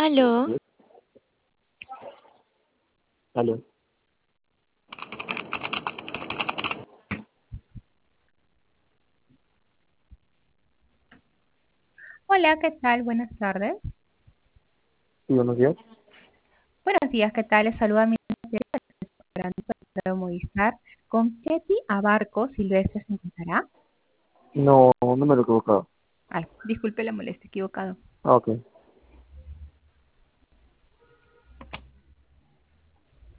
Aló, ¿Sí? Aló. Hola, ¿qué tal? Buenas tardes. Sí, buenos días. Buenos días, ¿qué tal? Les saluda mi de Movistar. ¿Con Ketty Abarco Silvestre se encontrará? No, no me lo he equivocado. Ay, disculpe la molestia, equivocado. Ah, ok.